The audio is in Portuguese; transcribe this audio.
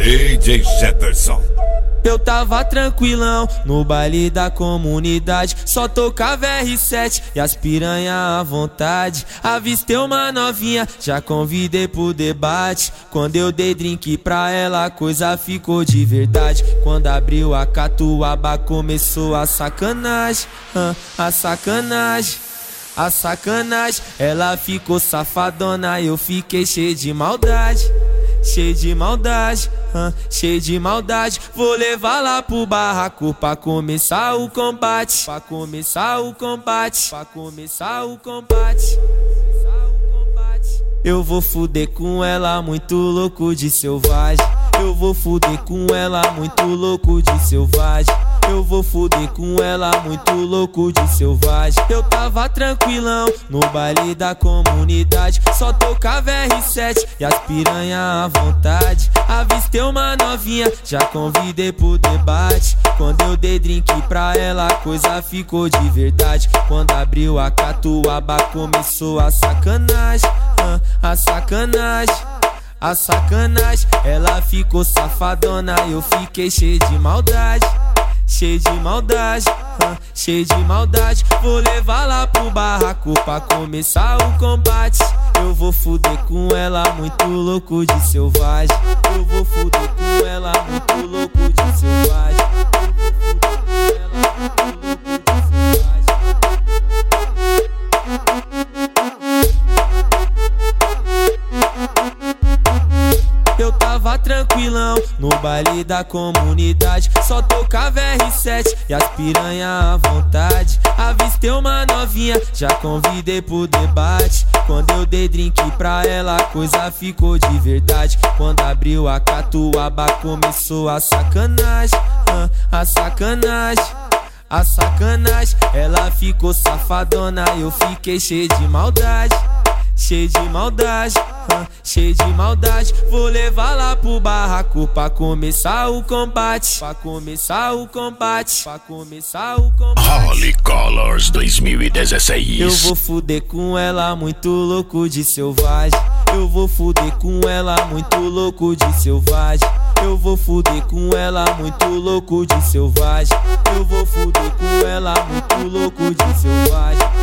DJ Jefferson. Eu tava tranquilão no baile da comunidade, só tocava R7 e as piranha à vontade. Avistei uma novinha, já convidei pro debate. Quando eu dei drink pra ela, a coisa ficou de verdade. Quando abriu a catuaba, começou a sacanagem, a sacanagem. A sacanagem, ela ficou safadona, eu fiquei cheio de maldade. Cheio de maldade, cheio de maldade. Vou levar lá pro barraco pra começar o combate. Pra começar o combate, pra começar o combate. Eu vou fuder com ela, muito louco de selvagem. Eu vou fuder com ela, muito louco de selvagem. Eu vou fuder com ela, muito louco de selvagem. Eu tava tranquilão no baile da comunidade, só tocava R7 e as piranha à vontade. Avistei uma novinha, já convidei pro debate. Quando eu dei drink pra ela, a coisa ficou de verdade. Quando abriu a catuaba, começou a sacanagem, a sacanagem. A sacanagem, ela ficou safadona, eu fiquei cheio de maldade. Cheio de maldade, cheio de maldade. Vou levar lá pro barraco pra começar o combate. Eu vou fuder com ela, muito louco de selvagem. Eu vou fuder com ela, muito louco de selvagem. Eu tava tranquilão no baile da comunidade, só tocava R7 e as piranha à vontade. Avistei uma novinha, já convidei pro debate. Quando eu dei drink pra ela, a coisa ficou de verdade. Quando abriu a catuaba, começou a sacanagem, a sacanagem. A sacanagem, ela ficou safadona, eu fiquei cheio de maldade. Cheio de maldade, cheio de maldade. Vou levar lá pro barraco pra começar o combate. Pra começar o combate, pra começar o combate. Holy Colors 2016. Eu vou fuder com ela, muito louco de selvagem. Eu vou fuder com ela, muito louco de selvagem. Eu vou fuder com ela, muito louco de selvagem. Eu vou fuder com ela, muito louco de selvagem.